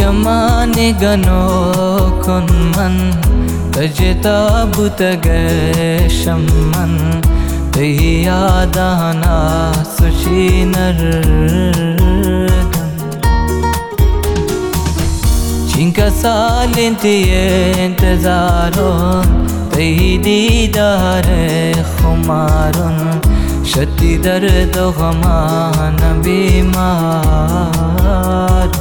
चमाने गनो kun man tajta butge shamman tehi adana suchinar Cinka salinti intizaron tehi didare khumarun shati dard ghaman bimar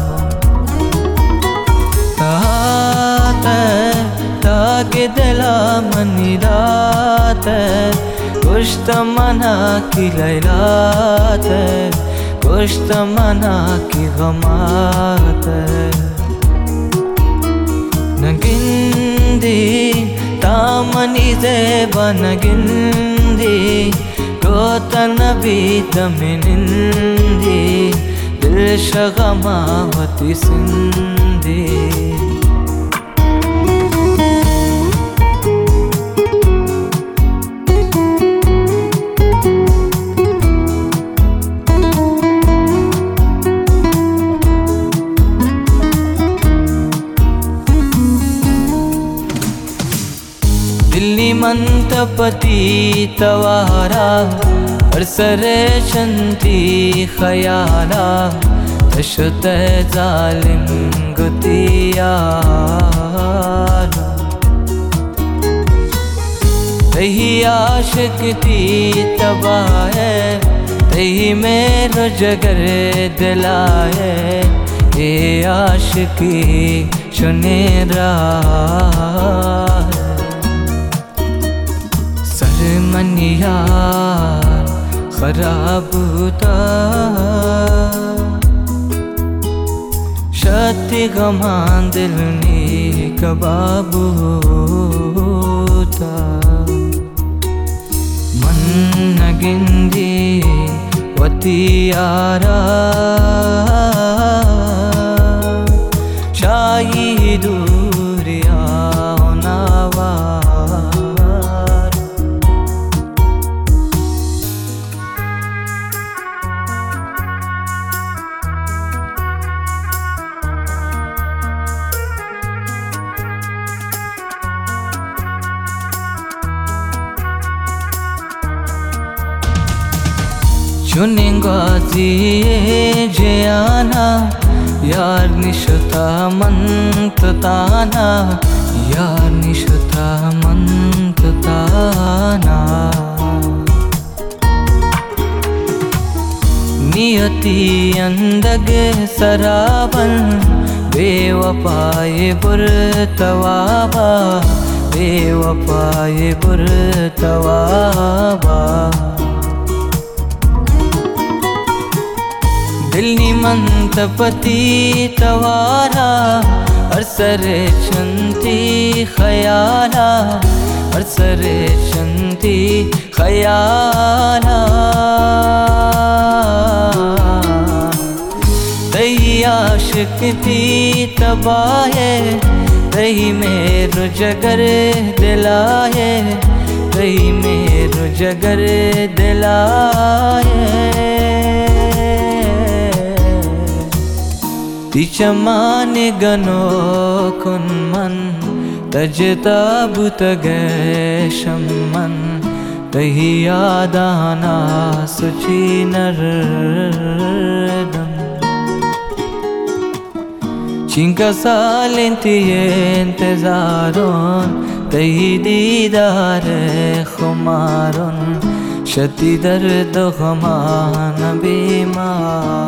ताकि दिला money रात कुछ तमन्ना की लैलात कुछ तमन्ना की गमात नगिंदी तामनी ज़ेबा नगिंदी गोतन भी तमिनिंदी दिल शगमावती सिंधी दिल्ली मंतपति तवारा अरसरे शंती खयाला तशत जालिम गुतियाला तही आशिक ती तबाए तही मेरो जगर दिलाए ये आशिकी चुनेरा सरमनिया खराब होता शति गमान दिल ने कबाब होता मन नगिंदी वतियारा शाही दूरिया होनावा चुनेंगाजी जियाना यार निशता मंत ताना यार निशता मंत ताना नियति अंदगे सराबन बेवफाए बुरतवाबा बेवफाए बुरतवाबा दिल्ली मंतपति तवारा अरसरे चंती खयाला अरसरे चंती खयाला तही आशिक थी तबाए तही मेरो जगर दिलाए तही मेरो जगर दिलाए चमाने गनो kun man tajta butge shamman tehi adana suchinar cinka salinti intizaron tehi didare khumarun shati dard ghaman bimar